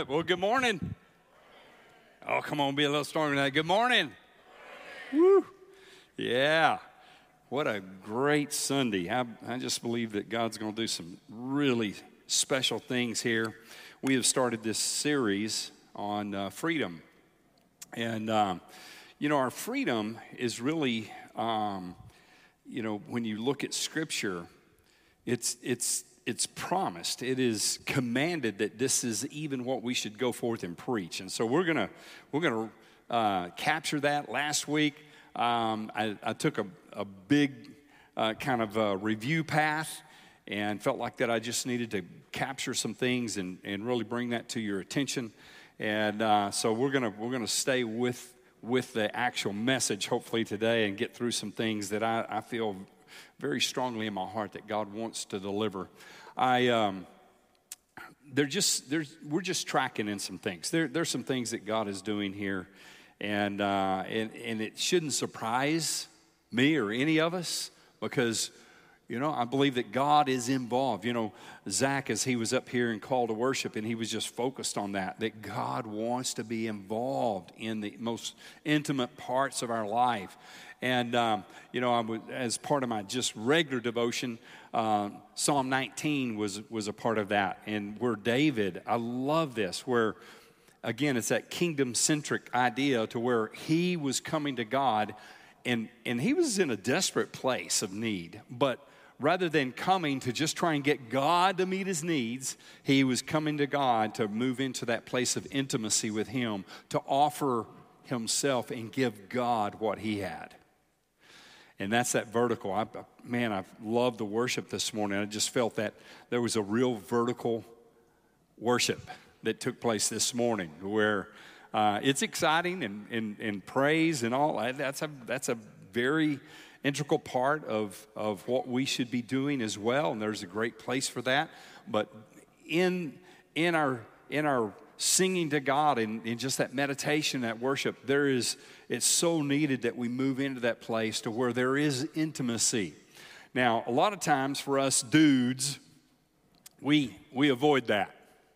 Well, good morning. Oh, come on, be a little stronger than that. Good morning. Woo. Yeah. What a great Sunday. I just believe that God's going to do some really special things here. We have started this series on freedom. And, our freedom is really, when you look at Scripture, it's promised. It is commanded that this is even what we should go forth and preach. And so we're gonna capture that. Last week, I took a big kind of review path and felt like that I just needed to capture some things and really bring that to your attention. And so we're gonna stay with the actual message hopefully today and get through some things that I feel very strongly in my heart that God wants to deliver. We're just tracking in some things. There's some things that God is doing here, and it shouldn't surprise me or any of us because, I believe that God is involved. Zach, as he was up here and called to worship, and he was just focused on that God wants to be involved in the most intimate parts of our life. And, as part of my just regular devotion, Psalm 19 was a part of that. And where David, I love this, where, again, it's that kingdom-centric idea to where he was coming to God, and he was in a desperate place of need. But rather than coming to just try and get God to meet his needs, he was coming to God to move into that place of intimacy with him, to offer himself and give God what he had. And that's that vertical. I've loved the worship this morning. I just felt that there was a real vertical worship that took place this morning where it's exciting and praise and all. That's a very integral part of what we should be doing as well. And there's a great place for that. But in our singing to God and in just that meditation, that worship, it's so needed that we move into that place to where there is intimacy. Now, a lot of times for us dudes, we avoid that.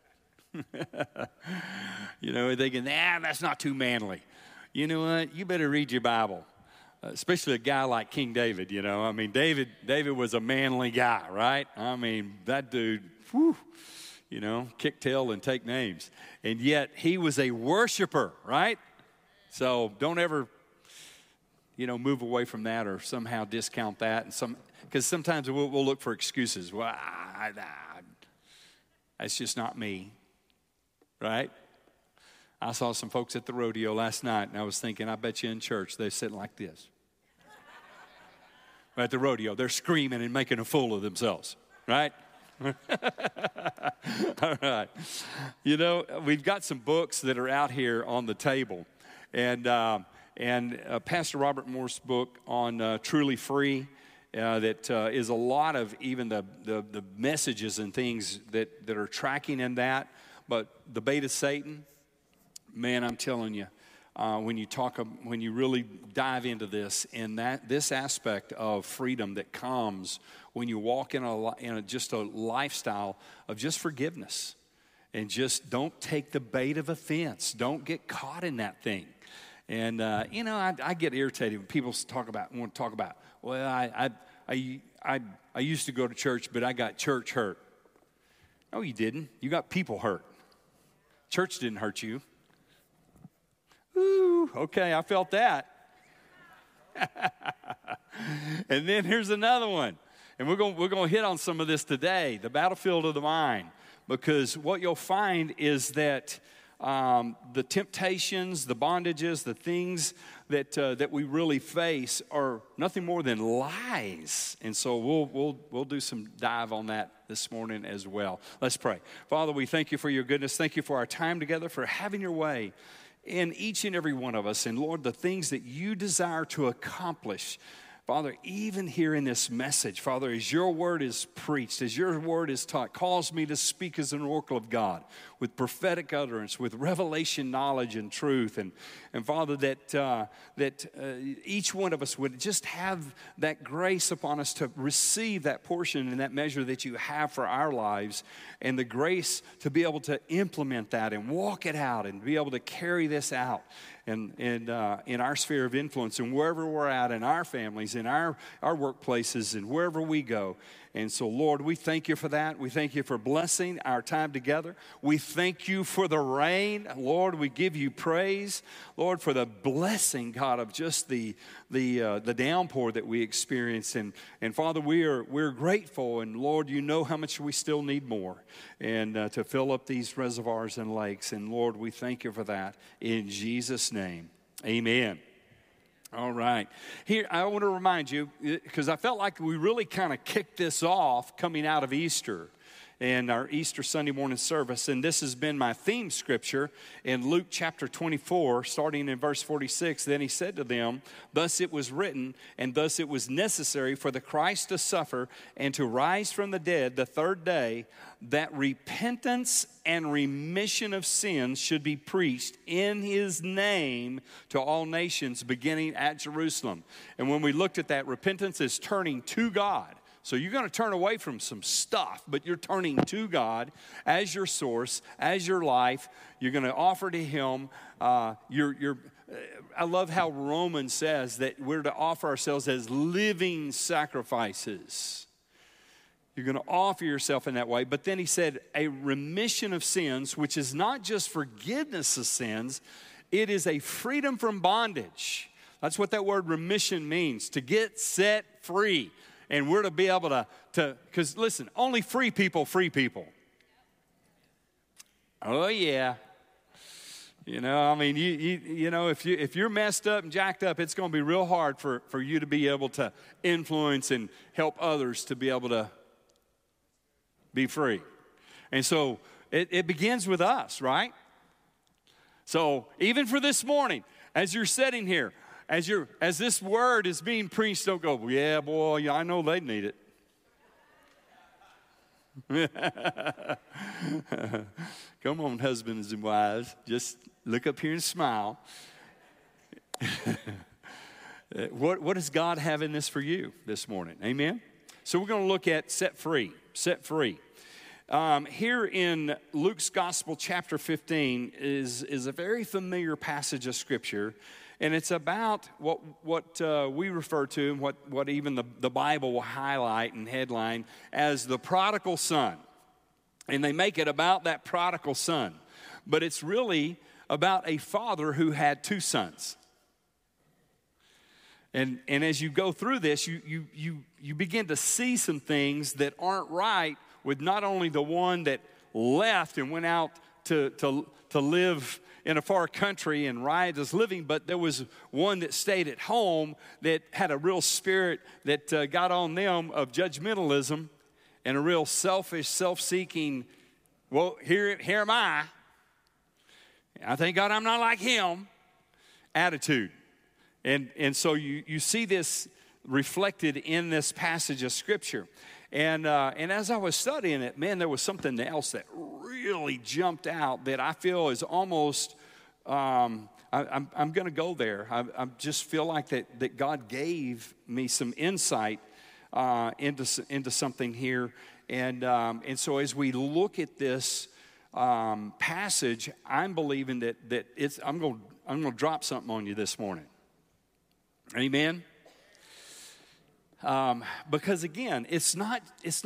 Thinking, that's not too manly. You know what? You better read your Bible, especially a guy like King David, David was a manly guy, right? That dude, kick tail and take names. And yet he was a worshiper, right? So don't ever, move away from that or somehow discount that. Because sometimes we'll look for excuses. Well, that's just not me, right? I saw some folks at the rodeo last night, and I was thinking, I bet you in church they're sitting like this. At the rodeo, they're screaming and making a fool of themselves, right? All right. We've got some books that are out here on the table. And Pastor Robert Moore's book on Truly Free, that is a lot of even the messages and things that are tracking in that. But the bait of Satan, man, I'm telling you, when you really dive into this and this aspect of freedom that comes when you walk in just a lifestyle of just forgiveness and just don't take the bait of offense. Don't get caught in that thing. And I get irritated when people want to talk about. Well, I used to go to church, but I got church hurt. No, you didn't. You got people hurt. Church didn't hurt you. Ooh, okay, I felt that. And then here's another one. And we're going to hit on some of this today, the battlefield of the mind. Because what you'll find is that the temptations, the bondages, the things that we really face are nothing more than lies. And so we'll do some dive on that this morning as well. Let's pray. Father, we thank you for your goodness. Thank you for our time together, for having your way in each and every one of us. And Lord, the things that you desire to accomplish Father, even here in this message, Father, as your word is preached, as your word is taught, cause me to speak as an oracle of God with prophetic utterance, with revelation, knowledge, and truth. And Father, that each one of us would just have that grace upon us to receive that portion and that measure that you have for our lives, and the grace to be able to implement that and walk it out and be able to carry this out and in our sphere of influence and wherever we're at, in our families, in our workplaces, and wherever we go. And so, Lord, we thank you for that. We thank you for blessing our time together. We thank you for the rain. Lord, we give you praise, Lord, for the blessing, God, of just the downpour that we experienced. And Father, we're grateful. And Lord, you know how much we still need more and to fill up these reservoirs and lakes. And Lord, we thank you for that in Jesus' name. Amen. All right. Here, I want to remind you, because I felt like we really kind of kicked this off coming out of Easter and our Easter Sunday morning service. And this has been my theme scripture in Luke chapter 24, starting in verse 46. Then he said to them, thus it was written, and thus it was necessary for the Christ to suffer and to rise from the dead the third day, that repentance and remission of sins should be preached in his name to all nations, beginning at Jerusalem. And when we looked at that, repentance is turning to God. So you're going to turn away from some stuff, but you're turning to God as your source, as your life. You're going to offer to him. I love how Romans says that we're to offer ourselves as living sacrifices. You're going to offer yourself in that way. But then he said a remission of sins, which is not just forgiveness of sins, it is a freedom from bondage. That's what that word remission means, to get set free. And we're to be able to because listen, only free people. Oh yeah. You know, I mean, you know, if you're messed up and jacked up, it's going to be real hard for you to be able to influence and help others to be able to be free. And so it begins with us, right? So even for this morning, as you're sitting here, as this word is being preached, don't go, yeah, boy, yeah, I know they need it. Come on, husbands and wives, just look up here and smile. What does God have in this for you this morning? Amen? So we're going to look at set free. Here in Luke's Gospel, chapter 15, is a very familiar passage of Scripture. And it's about what we refer to, and what even the Bible will highlight and headline as the prodigal son. And they make it about that prodigal son. But it's really about a father who had two sons. And as you go through this, you begin to see some things that aren't right with not only the one that left and went out to live in a far country and riotous living, but there was one that stayed at home that had a real spirit that got on them of judgmentalism and a real selfish, self-seeking, well, here am I thank God I'm not like him attitude. And so you see this reflected in this passage of Scripture. And as I was studying it, man, there was something else that really jumped out that I feel is almost, I'm going to go there. I just feel like that God gave me some insight into something here. And so as we look at this passage, I'm believing that I'm going to drop something on you this morning. Amen. Because again, it's not,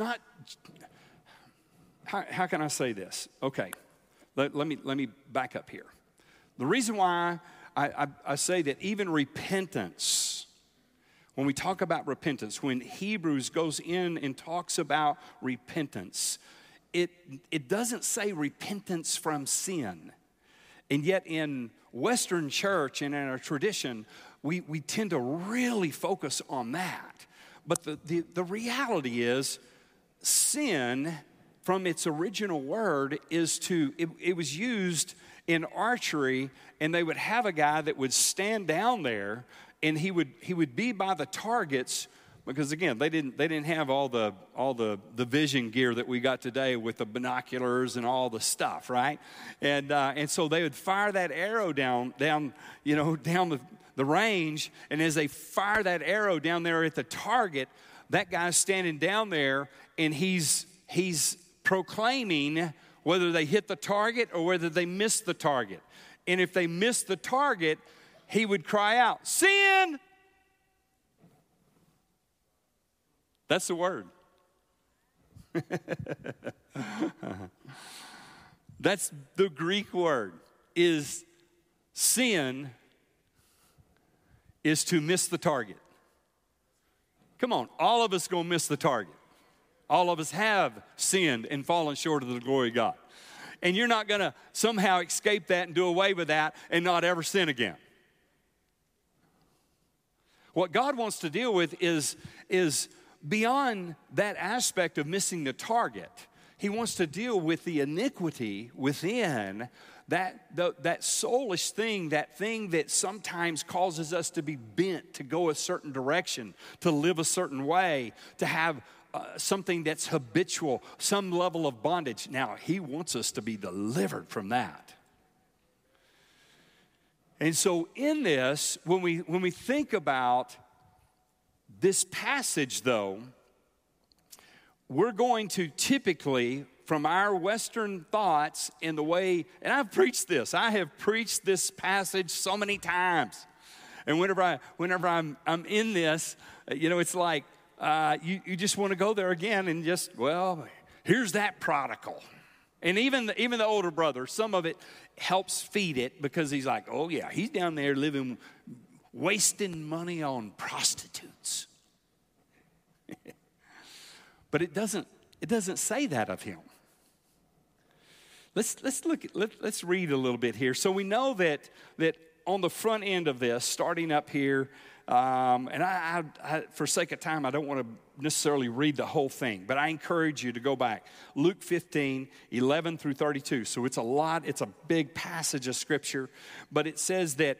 how can I say this? Okay, let me back up here. The reason why I say that even repentance, when we talk about repentance, when Hebrews goes in and talks about repentance, it doesn't say repentance from sin. And yet in Western church and in our tradition, we tend to really focus on that. But the reality is, sin, from its original word, it was used in archery, and they would have a guy that would stand down there and he would be by the targets, because again, they didn't have all the vision gear that we got today with the binoculars and all the stuff, right? And so they would fire that arrow down the range, and as they fire that arrow down there at the target, that guy's standing down there, and he's proclaiming whether they hit the target or whether they miss the target. And if they miss the target, he would cry out, "Sin!" That's the word. That's the Greek word. Is sin is to miss the target. Come on, all of us gonna miss the target. All of us have sinned and fallen short of the glory of God. And you're not gonna somehow escape that and do away with that and not ever sin again. What God wants to deal with is beyond that aspect of missing the target. He wants to deal with the iniquity within that soulish thing, that thing that sometimes causes us to be bent to go a certain direction, to live a certain way, to have something that's habitual, some level of bondage. Now, he wants us to be delivered from that. And so in this, when we think about this passage, though, we're going to typically, from our Western thoughts in the way, and I've preached this. I have preached this passage so many times. And whenever I'm in this, it's like you just want to go there again and just, well, here's that prodigal. And even the older brother, some of it helps feed it, because he's like, oh yeah, he's down there living, wasting money on prostitutes. But it doesn't say that of him. Let's read a little bit here. So we know that on the front end of this, starting up here, and I for sake of time, I don't want to necessarily read the whole thing, but I encourage you to go back. Luke 15, 11 through 32. So it's a big passage of scripture, but it says that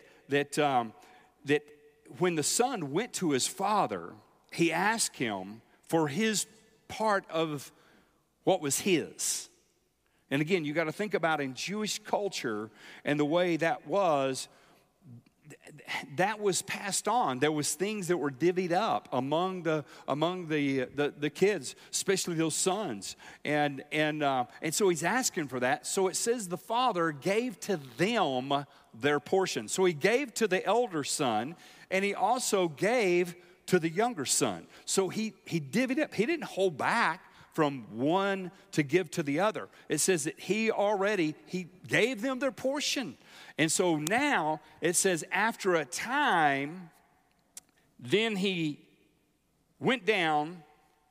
when the son went to his father, he asked him for his part of what was his. And again, you got to think about in Jewish culture and the way that was passed on. There was things that were divvied up among the kids, especially those sons. And so he's asking for that. So it says the father gave to them their portion. So he gave to the elder son, and he also gave to the younger son. So he divvied up. He didn't hold back from one to give to the other. It says that he gave them their portion. And so now it says after a time, then he went down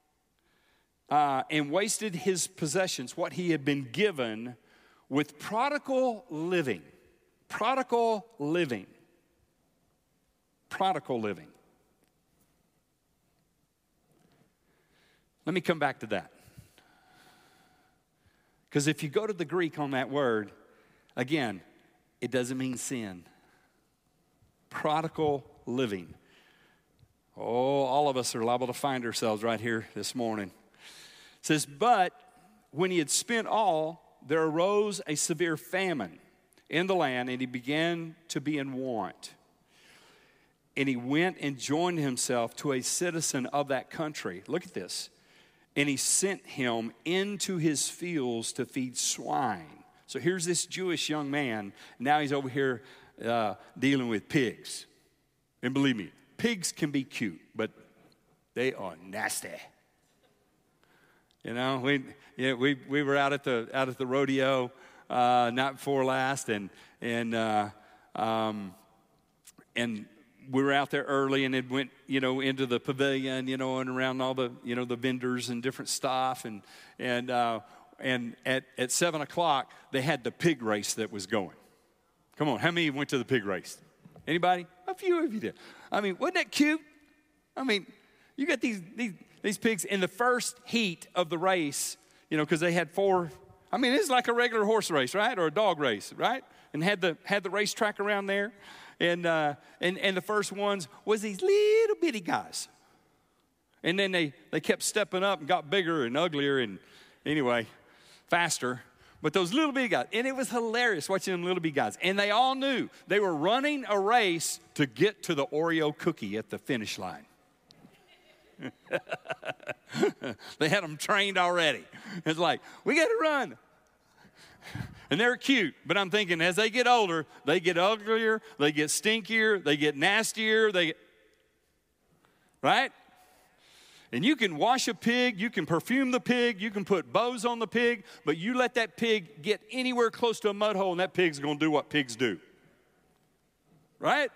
and wasted his possessions, what he had been given, with prodigal living. Prodigal living. Prodigal living. Let me come back to that. Because if you go to the Greek on that word, again, it doesn't mean sin. Prodigal living. Oh, all of us are liable to find ourselves right here this morning. It says, but when he had spent all, there arose a severe famine in the land, and he began to be in want. And he went and joined himself to a citizen of that country. Look at this. And he sent him into his fields to feed swine. So here's this Jewish young man. Now he's over here dealing with pigs. And believe me, pigs can be cute, but they are nasty. You know, we were out at the rodeo night before last, and we were out there early, and it went, into the pavilion, and around all the, the vendors and different stuff. And at 7 o'clock, they had the pig race that was going. Come on, how many went to the pig race? Anybody? A few of you did. I mean, wasn't that cute? I mean, you got these pigs in the first heat of the race, because they had 4. I mean, it's like a regular horse race, right? Or a dog race, right? And had the racetrack around there. And the first ones was these little bitty guys. And then they kept stepping up and got bigger and uglier and anyway, faster. But those little bitty guys, and it was hilarious watching them little bitty guys. And they all knew they were running a race to get to the Oreo cookie at the finish line. They had them trained already. It's like, we got to run. And they're cute, but I'm thinking as they get older, they get uglier, they get stinkier, they get nastier, right? And you can wash a pig, you can perfume the pig, you can put bows on the pig, but you let that pig get anywhere close to a mud hole and that pig's going to do what pigs do. Right?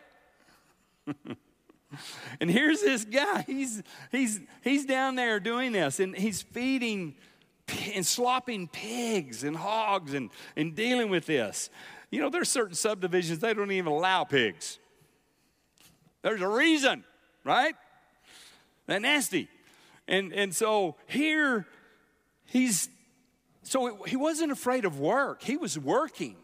And here's this guy, he's down there doing this, and he's feeding and slopping pigs and hogs and dealing with this. You know, there's certain subdivisions, they don't even allow pigs. There's a reason, right? They're nasty. And so here, he wasn't afraid of work. He was working.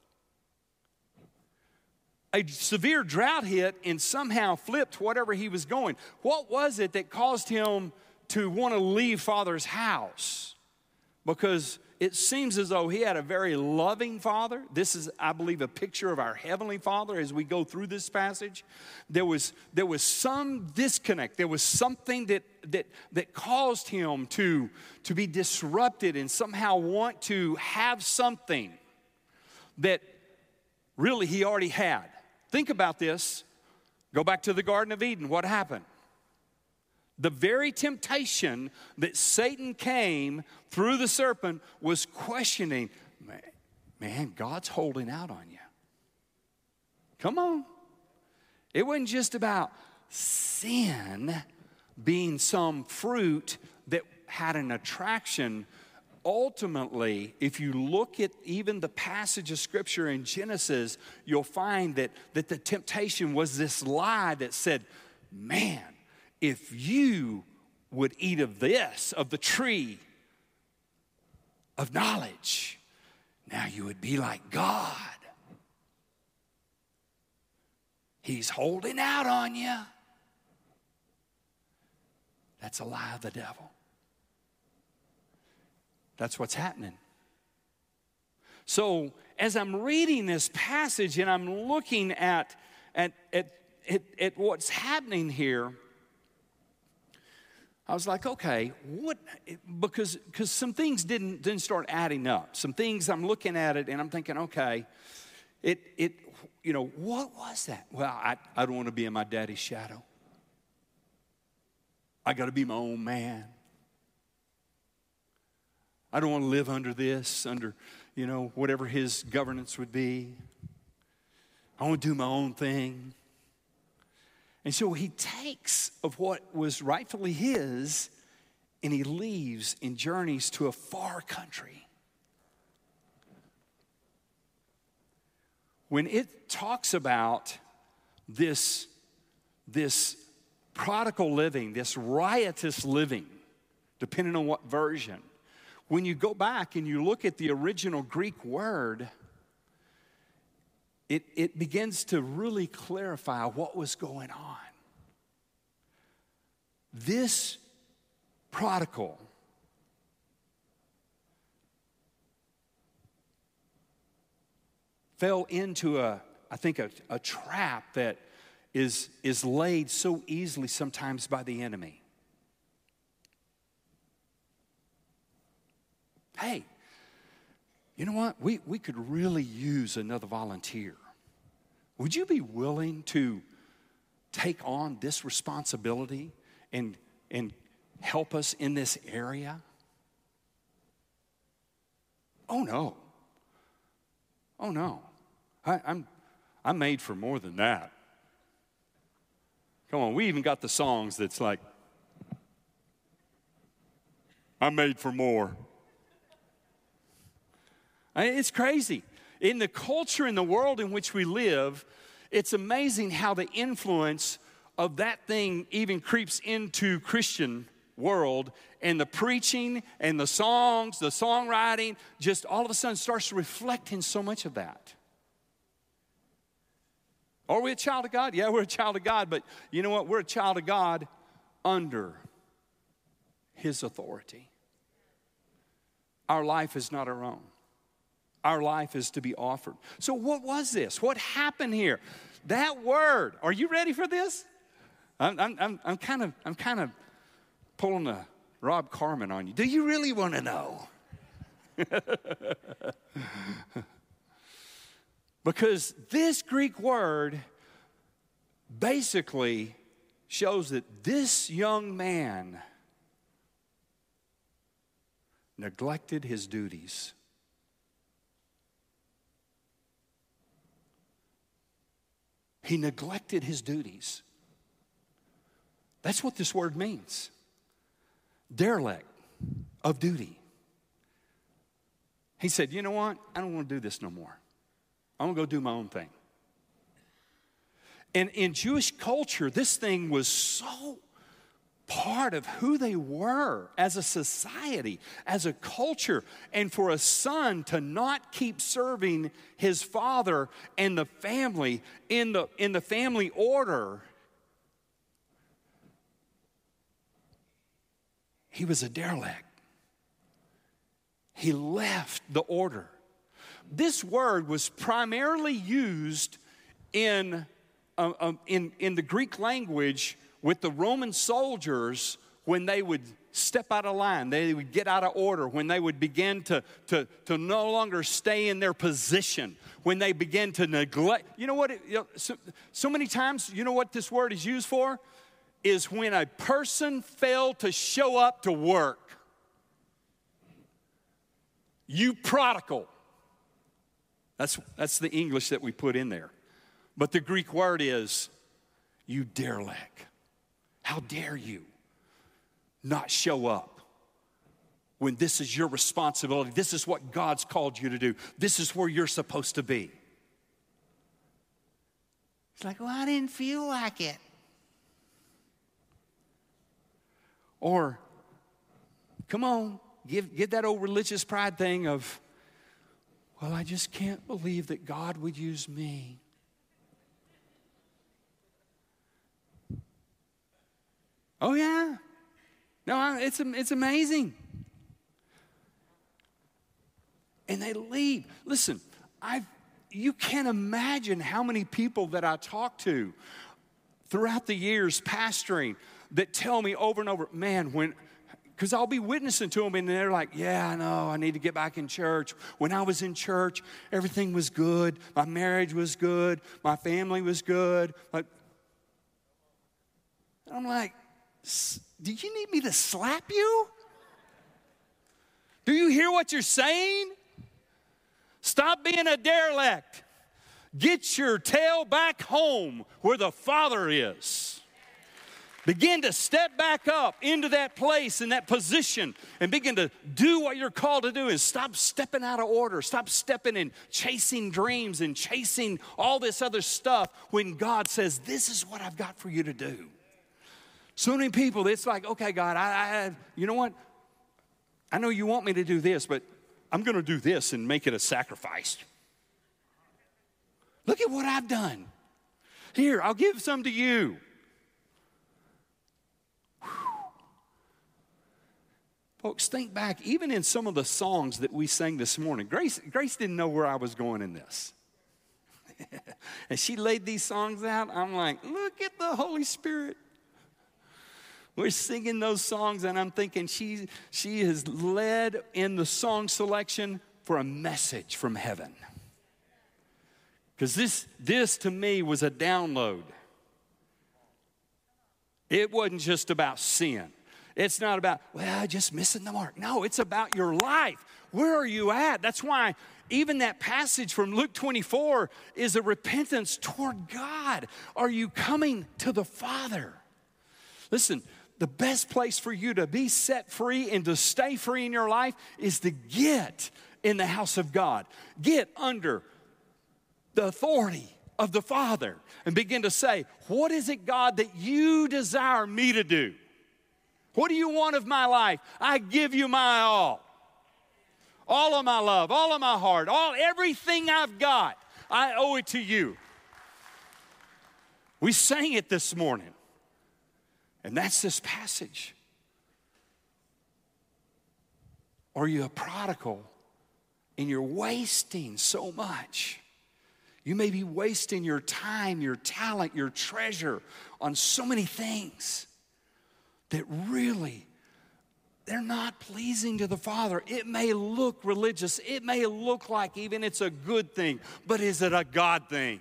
A severe drought hit and somehow flipped whatever he was going. What was it that caused him to want to leave Father's house? Because it seems as though he had a very loving father. This is, I believe, a picture of our Heavenly Father as we go through this passage. There was some disconnect. There was something that caused him to be disrupted and somehow want to have something that really he already had. Think about this. Go back to the Garden of Eden. What happened? The very temptation that Satan came through the serpent was questioning, man, God's holding out on you. Come on. It wasn't just about sin being some fruit that had an attraction. Ultimately, if you look at even the passage of Scripture in Genesis, you'll find that the temptation was this lie that said, man, if you would eat of this, of the tree of knowledge, now you would be like God. He's holding out on you. That's a lie of the devil. That's what's happening. So as I'm reading this passage and I'm looking at what's happening here, I was like, okay, what? Because some things didn't start adding up. Some things I'm looking at it and I'm thinking, okay, what was that? Well, I don't want to be in my daddy's shadow. I got to be my own man. I don't want to live under whatever his governance would be. I want to do my own thing. And so he takes of what was rightfully his and he leaves and journeys to a far country. When it talks about this prodigal living, this riotous living, depending on what version, when you go back and you look at the original Greek word, it begins to really clarify what was going on. This prodigal fell into a trap that is laid so easily sometimes by the enemy. Hey, you know what? We could really use another volunteer. Would you be willing to take on this responsibility and help us in this area? Oh no. Oh no. I'm made for more than that. Come on, we even got the songs that's like, I'm made for more. It's crazy. In the culture, in the world in which we live, it's amazing how the influence of that thing even creeps into Christian world, and the preaching and the songs, the songwriting, just all of a sudden starts reflecting so much of that. Are we a child of God? Yeah, we're a child of God, but you know what? We're a child of God under His authority. Our life is not our own. Our life is to be offered. So what was this? What happened here? That word. Are you ready for this? I'm kind of pulling a Rob Carmen on you. Do you really want to know? Because this Greek word basically shows that this young man neglected his duties. He neglected his duties. That's what this word means. Derelict of duty. He said, you know what? I don't want to do this no more. I'm going to go do my own thing. And in Jewish culture, this thing was so part of who they were as a society, as a culture. And for a son to not keep serving his father and the family in the family order, he was a derelict. He left the order. This word was primarily used in the Greek language with the Roman soldiers when they would step out of line, they would get out of order, when they would begin to no longer stay in their position, when they begin to neglect. You know what? So many times, you know what this word is used for? Is when a person failed to show up to work. You prodigal. That's the English that we put in there. But the Greek word is, you derelict. How dare you not show up when this is your responsibility? This is what God's called you to do. This is where you're supposed to be. It's like, well, I didn't feel like it. Or, come on, give that old religious pride thing of, well, I just can't believe that God would use me. Oh, yeah. No, it's amazing. And they leave. Listen, you can't imagine how many people that I talk to throughout the years pastoring that tell me over and over, man, because I'll be witnessing to them and they're like, yeah, I know, I need to get back in church. When I was in church, everything was good. My marriage was good. My family was good. I'm like, do you need me to slap you? Do you hear what you're saying? Stop being a derelict. Get your tail back home where the Father is. Begin to step back up into that place and that position and begin to do what you're called to do, and stop stepping out of order. Stop stepping and chasing dreams and chasing all this other stuff when God says, this is what I've got for you to do. So many people, it's like, okay, God, you know what? I know you want me to do this, but I'm going to do this and make it a sacrifice. Look at what I've done. Here, I'll give some to you. Whew. Folks, think back, even in some of the songs that we sang this morning. Grace didn't know where I was going in this. And she laid these songs out. I'm like, look at the Holy Spirit. We're singing those songs, and I'm thinking she is led in the song selection for a message from heaven. Because this to me was a download. It wasn't just about sin. It's not about, well, just missing the mark. No, it's about your life. Where are you at? That's why even that passage from Luke 24 is a repentance toward God. Are you coming to the Father? Listen, the best place for you to be set free and to stay free in your life is to get in the house of God. Get under the authority of the Father and begin to say, what is it, God, that you desire me to do? What do you want of my life? I give you my all. All of my love, all of my heart, everything I've got, I owe it to you. We sang it this morning. And that's this passage. Are you a prodigal and you're wasting so much? You may be wasting your time, your talent, your treasure on so many things that really, they're not pleasing to the Father. It may look religious. It may look like even it's a good thing, but is it a God thing?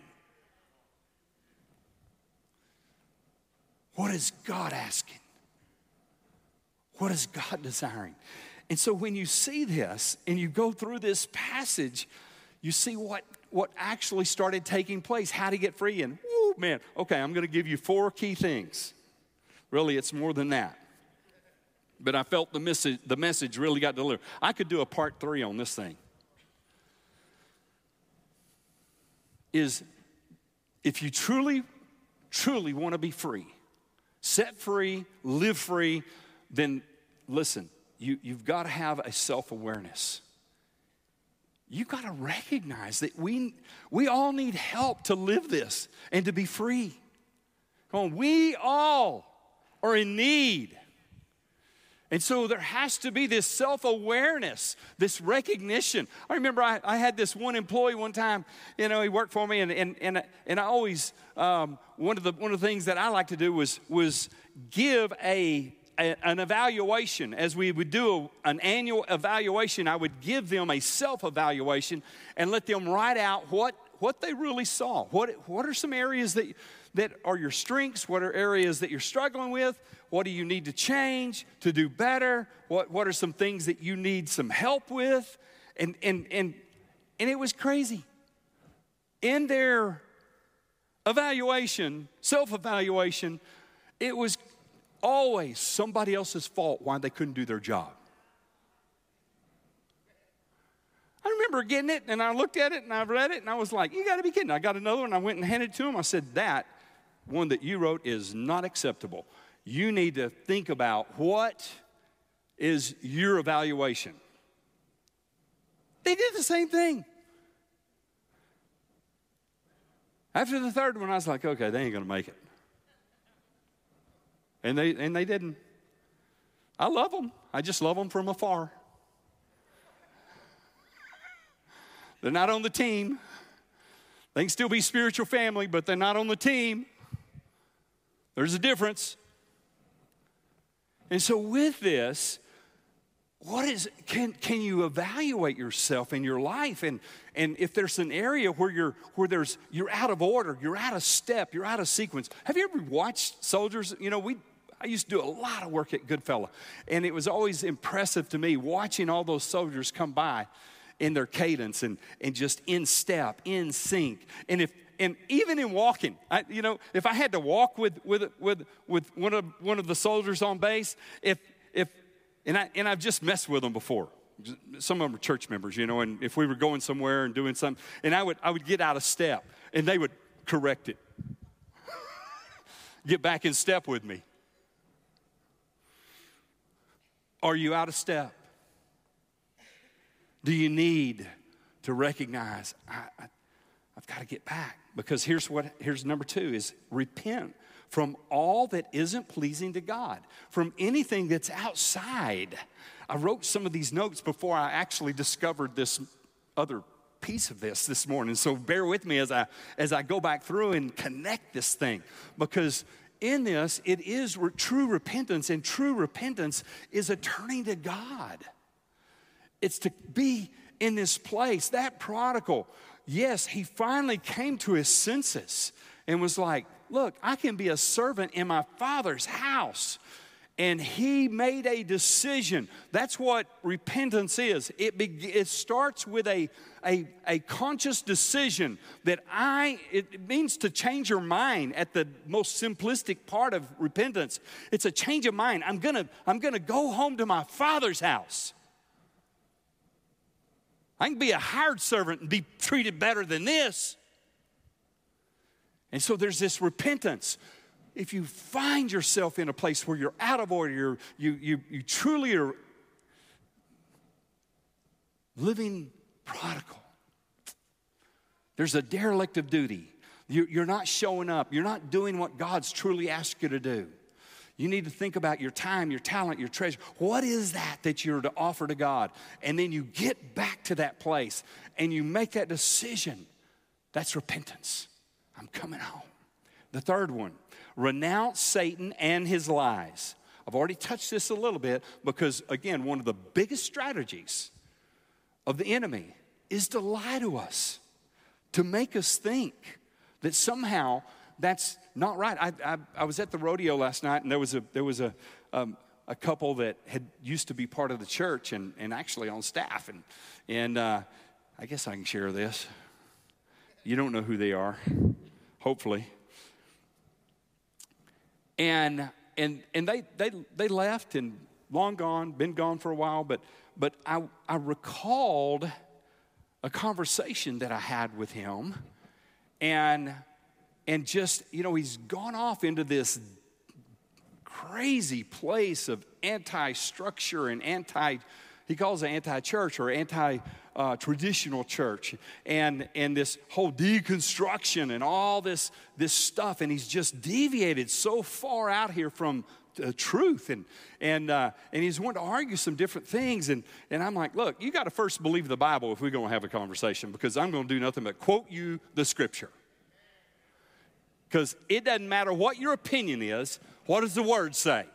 What is God asking? What is God desiring? And so when you see this and you go through this passage, you see what actually started taking place, how to get free. And, whoo, man, okay, I'm going to give you 4 key things. Really, it's more than that. But I felt the message really got delivered. I could do a part 3 on this thing. Is if you truly, truly want to be free, set free, live free, then listen, you've got to have a self-awareness. You've got to recognize that we all need help to live this and to be free. Come on, we all are in need. And so there has to be this self-awareness, this recognition. I remember I had this one employee one time, he worked for me, and I always, one of the things that I like to do was give an evaluation. As we would do an annual evaluation, I would give them a self-evaluation and let them write out what they really saw. What are some areas that are your strengths? What are areas that you're struggling with? What do you need to change to do better? What are some things that you need some help with? And it was crazy. In their evaluation, self-evaluation, it was always somebody else's fault why they couldn't do their job. I remember getting it, and I looked at it, and I read it, and I was like, you got to be kidding. I got another one, I went and handed it to him. I said, that one that you wrote is not acceptable. You need to think about what is your evaluation. They did the same thing. After the third one, I was like, okay, they ain't going to make it. And they didn't. I love them. I just love them from afar. They're not on the team. They can still be spiritual family, but they're not on the team. There's a difference. And so with this, can you evaluate yourself in your life? And if there's an area where you're out of order, you're out of step, you're out of sequence. Have you ever watched soldiers? I used to do a lot of work at Goodfellow, and it was always impressive to me watching all those soldiers come by in their cadence and just in step, in sync. And even in walking, if I had to walk with one of the soldiers on base, and I've just messed with them before. Some of them are church members, and if we were going somewhere and doing something, and I would get out of step, and they would correct it, get back in step with me. Are you out of step? Do you need to recognize, I've got to get back? Because here's number 2 is repent from all that isn't pleasing to God, from anything that's outside. I wrote some of these notes before I actually discovered this other piece of this morning. So bear with me as I go back through and connect this thing, because in this, it is true repentance, and true repentance is a turning to God. It's to be in this place. That prodigal, yes, he finally came to his senses and was like, look, I can be a servant in my Father's house. And he made a decision. That's what repentance is. It starts with a conscious decision that it means to change your mind at the most simplistic part of repentance. It's a change of mind. I'm gonna go home to my Father's house. I can be a hired servant and be treated better than this. And so there's this repentance. If you find yourself in a place where you're out of order, you truly are living prodigal, there's a derelict of duty. You're not showing up. You're not doing what God's truly asked you to do. You need to think about your time, your talent, your treasure. What is that you're to offer to God? And then you get back to that place and you make that decision. That's repentance. I'm coming home. The third one, renounce Satan and his lies. I've already touched this a little bit because, again, one of the biggest strategies of the enemy is to lie to us, to make us think that somehow that's not right. I was at the rodeo last night, and there was a couple that had used to be part of the church and actually on staff, and I guess I can share this. You don't know who they are, hopefully. And they left and long gone, been gone for a while, but I recalled a conversation that I had with him, and just, he's gone off into this crazy place of anti-structure and he calls it anti-church or anti-traditional church, and this whole deconstruction and all this stuff, and he's just deviated so far out here from the truth, and he's wanting to argue some different things, and I'm like, look, you got to first believe the Bible if we're going to have a conversation, because I'm going to do nothing but quote you the Scripture. Because it doesn't matter what your opinion is, what does the Word say?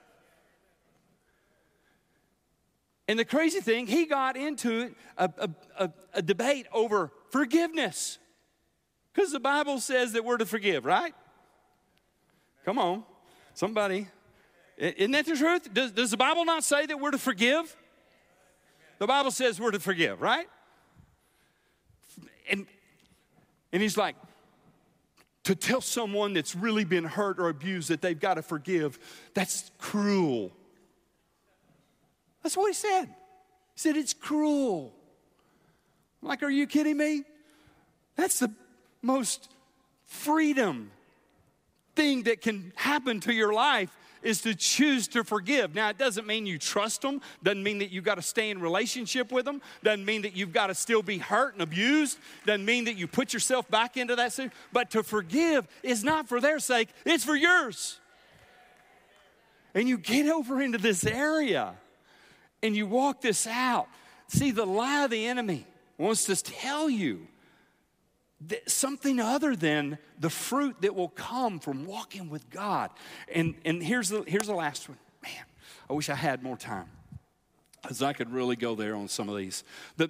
And the crazy thing, he got into a debate over forgiveness. Because the Bible says that we're to forgive, right? Come on, somebody. Isn't that the truth? Does the Bible not say that we're to forgive? The Bible says we're to forgive, right? And he's like, to tell someone that's really been hurt or abused that they've got to forgive, that's cruel. That's what he said. He said, it's cruel. I'm like, are you kidding me? That's the most freedom thing that can happen to your life, is to choose to forgive. Now, it doesn't mean you trust them. Doesn't mean that you've got to stay in relationship with them. Doesn't mean that you've got to still be hurt and abused. Doesn't mean that you put yourself back into that situation. But to forgive is not for their sake. It's for yours. And you get over into this area and you walk this out. See, the lie of the enemy wants to tell you something other than the fruit that will come from walking with God. And here's the last one. Man, I wish I had more time, because I could really go there on some of these.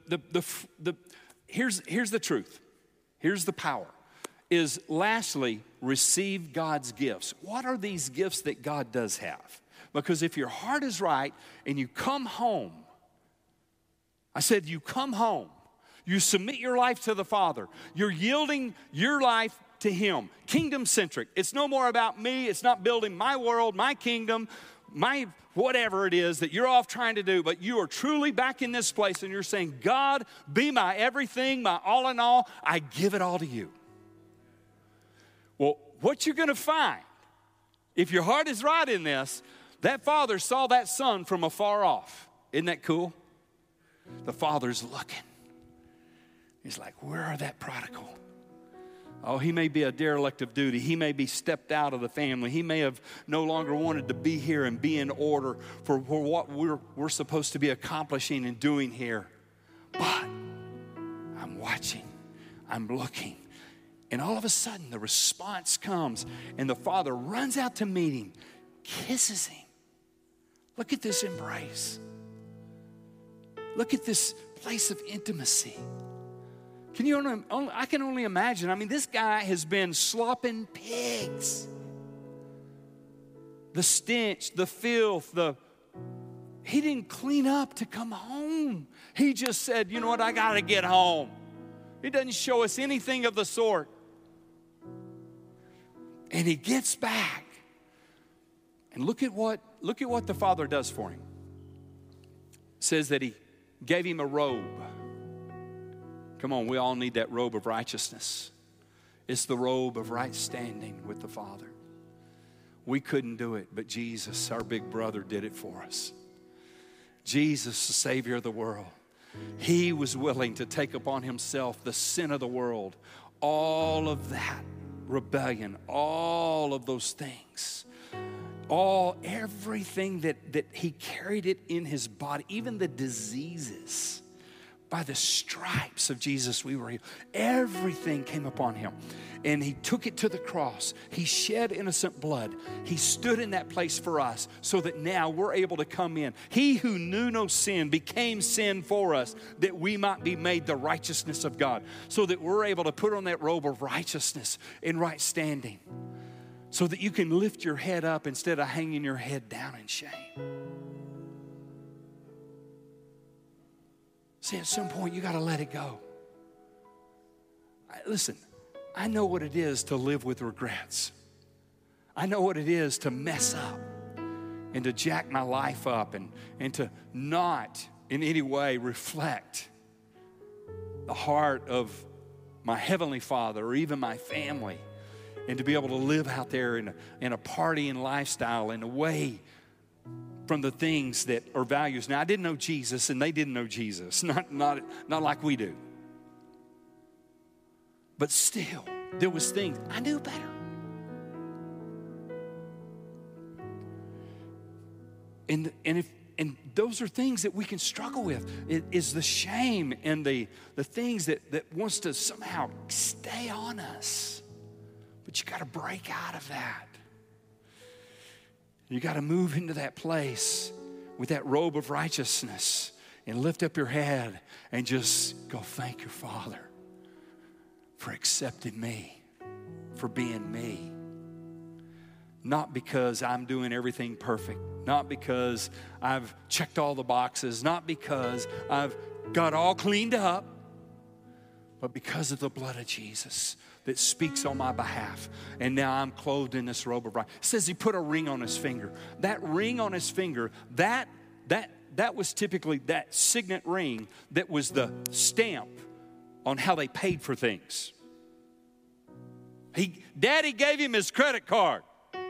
Here's the truth. Here's the power. Is lastly, receive God's gifts. What are these gifts that God does have? Because if your heart is right and you come home, I said you come home, you submit your life to the Father. You're yielding your life to Him. Kingdom-centric. It's no more about me. It's not building my world, my kingdom, my whatever it is that you're off trying to do. But you are truly back in this place and you're saying, God, be my everything, my all in all. I give it all to you. Well, what you're going to find, if your heart is right in this, that father saw that son from afar off. Isn't that cool? The father's looking. He's like, where are that prodigal? Oh, he may be a derelict of duty. He may be stepped out of the family. He may have no longer wanted to be here and be in order for what we're supposed to be accomplishing and doing here. But I'm watching. I'm looking. And all of a sudden, the response comes, and the father runs out to meet him, kisses him. Look at this embrace. Look at this place of intimacy. I can only imagine. I mean, this guy has been slopping pigs. The stench, the filth, he didn't clean up to come home. He just said, you know what, I got to get home. He doesn't show us anything of the sort. And he gets back. And look at what the father does for him. It says that he gave him a robe. Come on, we all need that robe of righteousness. It's the robe of right standing with the Father. We couldn't do it, but Jesus, our big brother, did it for us. Jesus, the Savior of the world. He was willing to take upon himself the sin of the world. All of that rebellion, all of those things, everything that he carried it in his body, even the diseases. By the stripes of Jesus, we were healed. Everything came upon him. And he took it to the cross. He shed innocent blood. He stood in that place for us so that now we're able to come in. He who knew no sin became sin for us that we might be made the righteousness of God. So that we're able to put on that robe of righteousness in right standing. So that you can lift your head up instead of hanging your head down in shame. See, at some point, you got to let it go. Listen, I know what it is to live with regrets. I know what it is to mess up and to jack my life up and to not in any way reflect the heart of my Heavenly Father or even my family, and to be able to live out there in a partying lifestyle in a way from the things that are values. Now, I didn't know Jesus, and they didn't know Jesus. Not like we do. But still, there was things I knew better. And those are things that we can struggle with. It is the shame and the things that wants to somehow stay on us. But you got to break out of that. You got to move into that place with that robe of righteousness and lift up your head and just go, thank you, Father, for accepting me, for being me. Not because I'm doing everything perfect, not because I've checked all the boxes, not because I've got all cleaned up, but because of the blood of Jesus that speaks on my behalf. And now I'm clothed in this robe of righteousness. It says he put a ring on his finger. That ring on his finger, that was typically that signet ring that was the stamp on how they paid for things. Daddy gave him his credit card.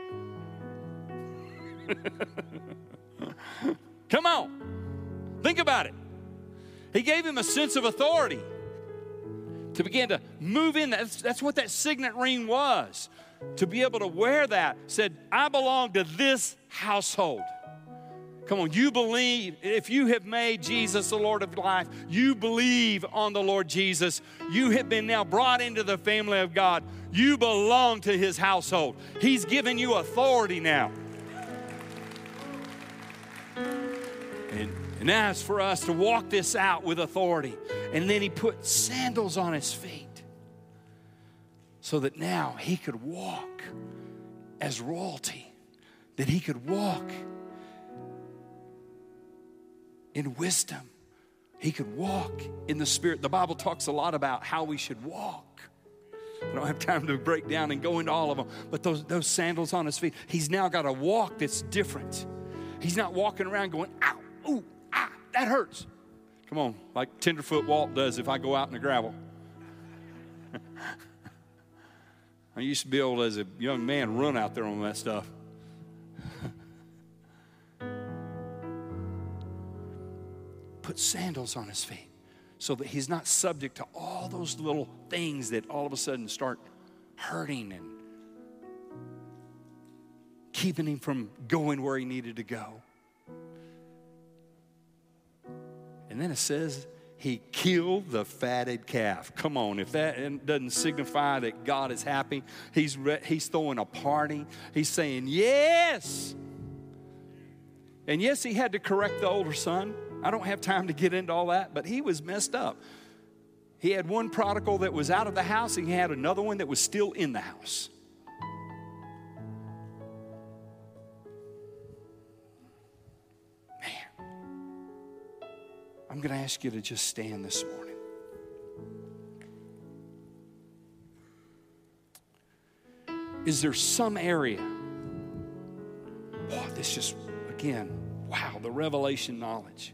Come on. Think about it. He gave him a sense of authority to begin to move in. That's what that signet ring was. To be able to wear that said, I belong to this household. Come on, you believe, if you have made Jesus the Lord of life, you believe on the Lord Jesus, you have been now brought into the family of God. You belong to his household. He's given you authority now. And now it's for us to walk this out with authority. And then he put sandals on his feet so that now he could walk as royalty, that he could walk in wisdom. He could walk in the Spirit. The Bible talks a lot about how we should walk. I don't have time to break down and go into all of them, but those sandals on his feet, he's now got a walk that's different. He's not walking around going, ow, ooh, ah, that hurts. Come on, like Tenderfoot Walt does if I go out in the gravel. I used to be able, as a young man, run out there on that stuff. Put sandals on his feet so that he's not subject to all those little things that all of a sudden start hurting and keeping him from going where he needed to go. And then it says he killed the fatted calf. Come on, if that doesn't signify that God is happy, he's throwing a party. He's saying yes. And yes, he had to correct the older son. I don't have time to get into all that, but he was messed up. He had one prodigal that was out of the house, and he had another one that was still in the house. Man, I'm going to ask you to just stand this morning. Is there some area? Boy, this just, again, wow, the revelation knowledge.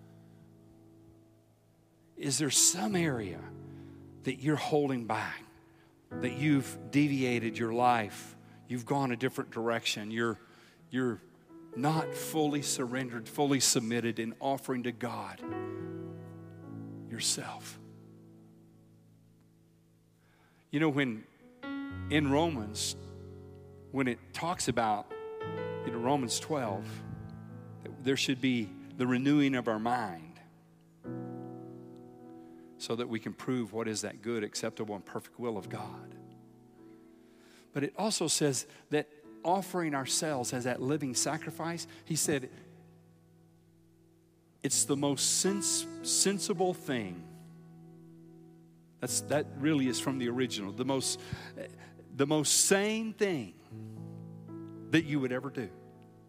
Is there some area that you're holding back, that you've deviated your life, you've gone a different direction, you're not fully surrendered, fully submitted in offering to God yourself? You know, when in Romans, when it talks about, Romans 12, that there should be the renewing of our mind so that we can prove what is that good, acceptable, and perfect will of God. But it also says that offering ourselves as that living sacrifice, he said, it's the most sensible thing. That really is from the original. The most sane thing that you would ever do.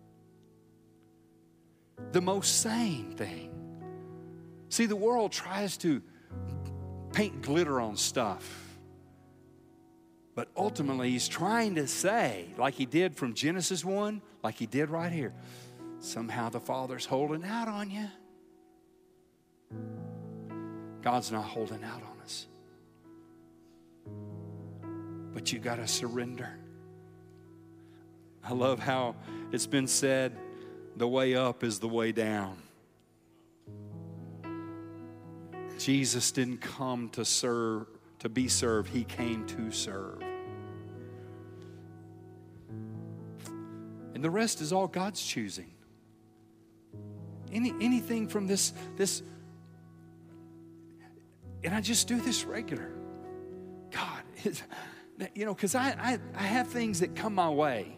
The most sane thing. See, the world tries to paint glitter on stuff. But ultimately, he's trying to say, like he did from Genesis 1, like he did right here, somehow the Father's holding out on you. God's not holding out on us. But you got to surrender. I love how it's been said, the way up is the way down. Jesus didn't come to serve, to be served. He came to serve. And the rest is all God's choosing. Anything from this, and I just do this regular. God, because I have things that come my way.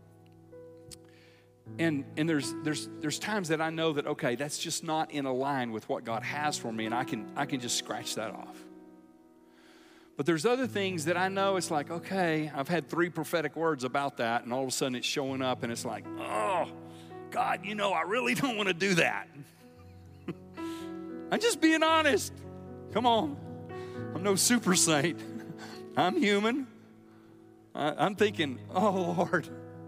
And there's times that I know that, okay, that's just not in line with what God has for me, and I can just scratch that off. But there's other things that I know it's like, okay, I've had 3 prophetic words about that, and all of a sudden it's showing up, and it's like, oh, God, I really don't want to do that. I'm just being honest. Come on. I'm no super saint. I'm human. I'm thinking, oh, Lord.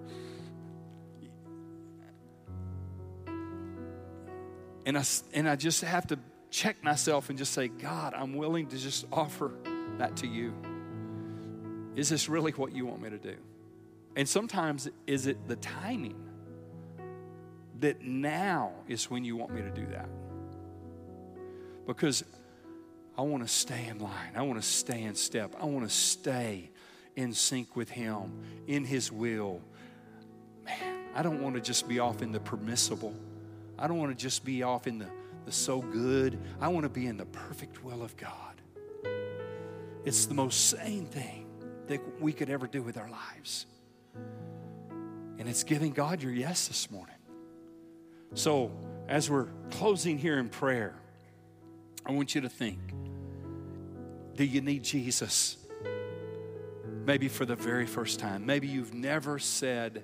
And I just have to check myself and just say, God, I'm willing to just offer that to you. Is this really what you want me to do? And sometimes is it the timing that now is when you want me to do that? Because I want to stay in line. I want to stay in step. I want to stay in sync with Him, in His will. Man, I don't want to just be off in the permissible. I don't want to just be off in the so good. I want to be in the perfect will of God. It's the most sane thing that we could ever do with our lives. And it's giving God your yes this morning. So as we're closing here in prayer, I want you to think, do you need Jesus? Maybe for the very first time. Maybe you've never said,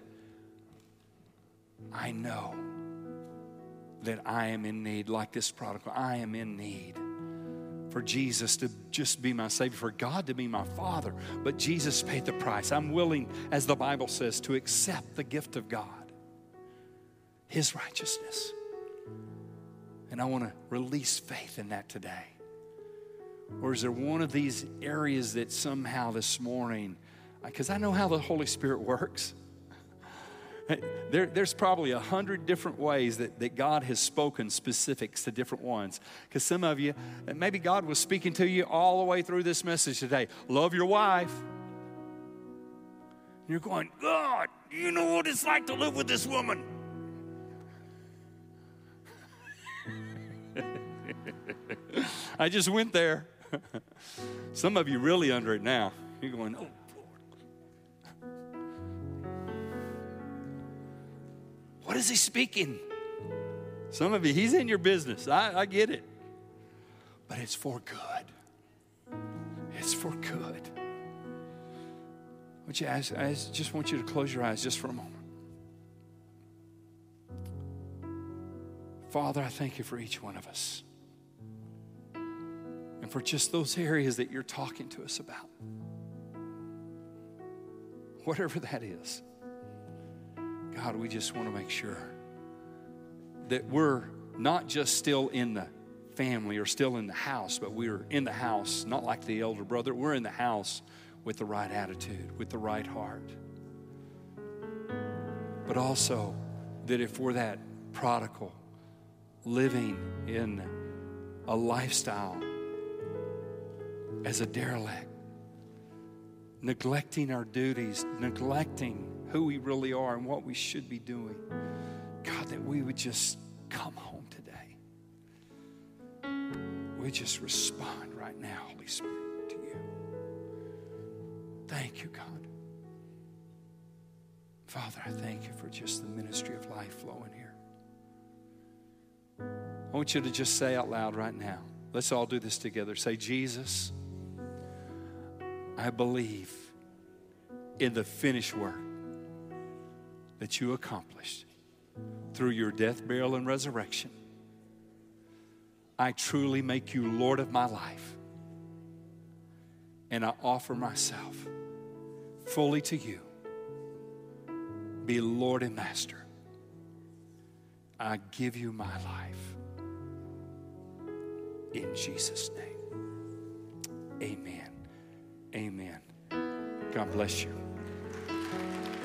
I know that I am in need, like this prodigal. I am in need for Jesus to just be my Savior, for God to be my Father. But Jesus paid the price. I'm willing, as the Bible says, to accept the gift of God, His righteousness. And I want to release faith in that today. Or is there one of these areas that somehow this morning, because I know how the Holy Spirit works. There's probably 100 different ways that God has spoken specifics to different ones. Because some of you, maybe God was speaking to you all the way through this message today. Love your wife. And you're going, God, you know what it's like to live with this woman. I just went there. Some of you really under it now. You're going, oh, Lord. What is He speaking? Some of you, He's in your business. I get it. But it's for good. It's for good. Would you ask, I just want you to close your eyes just for a moment. Father, I thank You for each one of us. And for just those areas that You're talking to us about. Whatever that is. God, we just want to make sure that we're not just still in the family or still in the house, but we're in the house, not like the elder brother. We're in the house with the right attitude, with the right heart. But also that if we're that prodigal, living in a lifestyle as a derelict, neglecting our duties, neglecting who we really are and what we should be doing. God, that we would just come home today. We just respond right now, Holy Spirit, to you. Thank you, God. Father, I thank you for just the ministry of life flowing here. I want you to just say out loud right now. Let's all do this together. Say, Jesus, I believe in the finished work that you accomplished through your death, burial, and resurrection. I truly make you Lord of my life. And I offer myself fully to you. Be Lord and Master. I give you my life. In Jesus' name. Amen. Amen. God bless you.